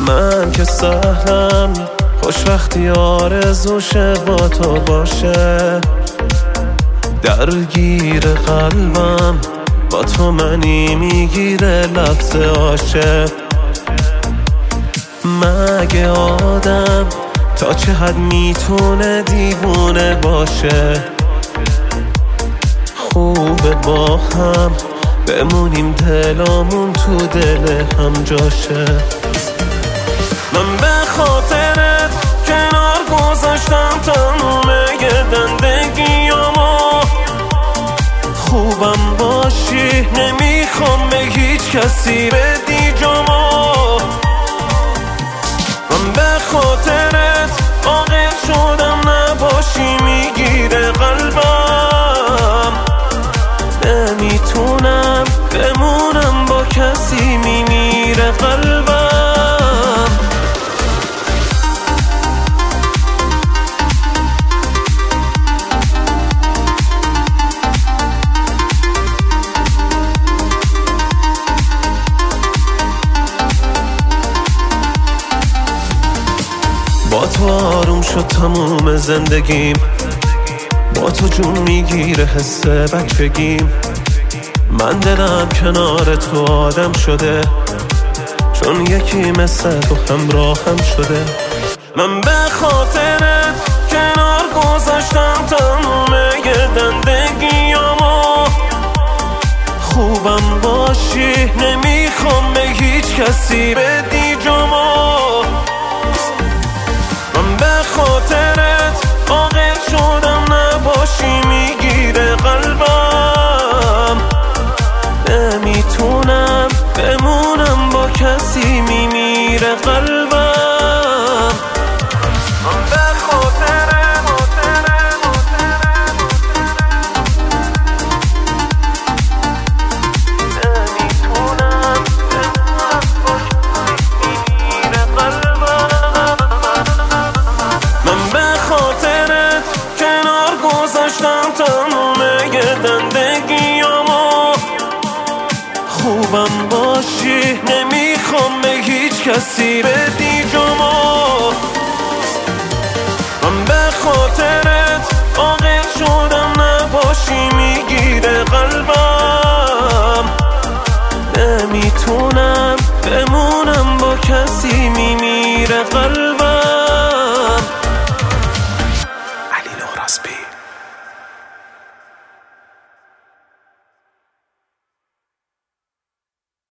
من که سهلم خوش وقتی آرزوشه با تو باشه، درگیر قلبم با تو منی میگیره لفظ عاشق. مگه آدم تا چه حد میتونه دیوونه باشه؟ خوبه با هم بمونیم دلامون تو دل هم جاشه. من به خاطرت کنار گذاشتم تمومه زندگیامو، خوبم باشی نمیخوام به هیچ کسی بدی جامو. من به خاطرت عاقل شدم نباشی میگیره قلبم، نمیتونم بمونم با کسی میمیره قلبم. با تو آروم شد تموم زندگیم، با تو جون میگیره حس بچگیم. من دلم کنار تو آدم شده، چون یکی مثل تو همراهم شده. من به خاطرت کنار گذاشتم تموم زندگیامو، خوبم باشی نمیخوام به هیچ کسی بدی جامو. من به خاطرت عاقل شدم نباشی میگیره قلبم، نمیتونم بمونم با کسی میمیره قلبم. من به خاطرت تموم زندگیامو، خوبم باشی نمیخوام به هیچ کسی بدی جامو. من به خاطرت عاقل شدم نباشی میگیره قلبم، نمیتونم بمونم با کسی میمیره قلبم.